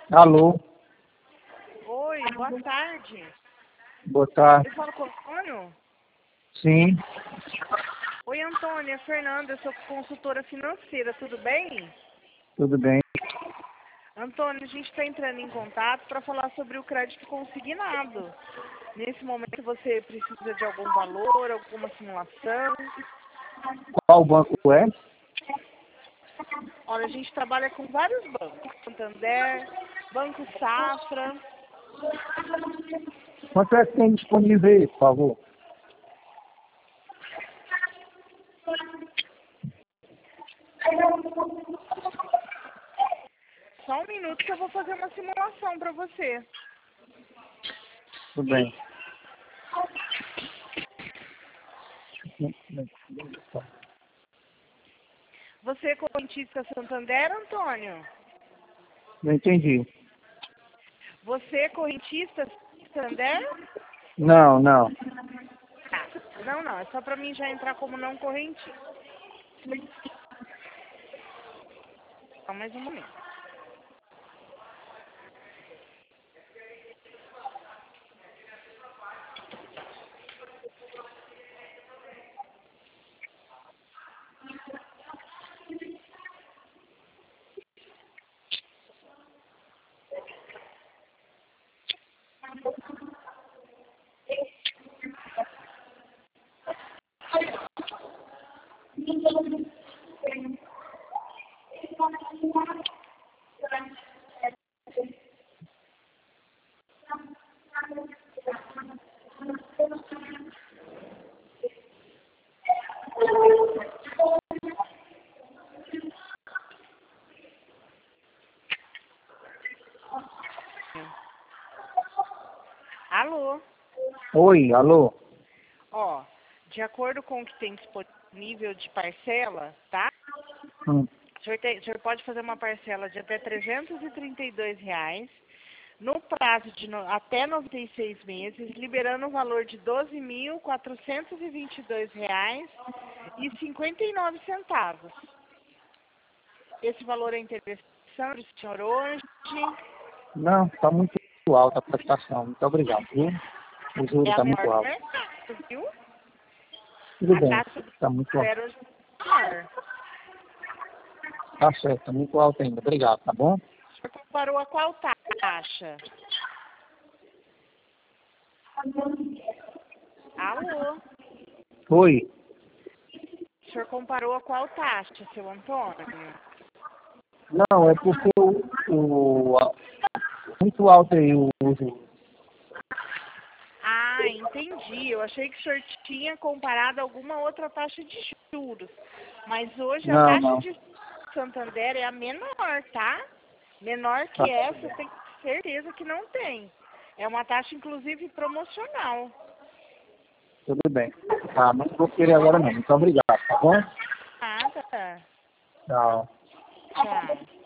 Alô, Oi, boa tarde. boa tarde. Eu falo com o Antônio? Sim, Oi, Antônio, é Fernanda, eu sou consultora financeira, tudo bem? tudo bem. Antônio, a gente está entrando em contato para falar sobre o crédito consignado. Nesse momento você precisa de algum valor, alguma simulação? Qual banco é? Olha, a gente trabalha com vários bancos, Santander, Banco Safra. Quanto é que tem disponível aí, por favor? Só um minuto que eu vou fazer uma simulação para você. Tudo bem. Você é correntista Santander, Antônio? Não entendi. Você é correntista Santander? Não, não. Tá. Não, é só para mim já entrar como não correntista. Só mais um momento. Alô? Oi, alô. Ó, de acordo com o que tem disponível de parcela, tá? Hum, O senhor pode fazer uma parcela de até R$ 332, no prazo de até 96 meses, liberando o valor de R$ 12.422,59. Esse valor é interessante para o senhor hoje? Não, está muito alta a prestação. Muito obrigado, viu? O juro É a está menor muito do alto. mercado, viu? Tudo A bem, taxa do está muito alto. zero hoje é menor. Tá certo, está muito alto ainda. Obrigado, tá bom? O senhor comparou a qual taxa? Alô? Oi. O senhor comparou a qual taxa, seu Antônio? Não, é porque muito alto aí o juro. Ah, entendi. Eu achei que o senhor tinha comparado alguma outra taxa de juros. Mas hoje a Não, taxa não. de Santander é a menor, tá? Menor Tá, que essa, eu tenho certeza que não tem. É uma taxa, inclusive, promocional. tudo bem. Tá, não vou querer agora não. Muito obrigado, tá bom? Nada. Tchau. Tchau.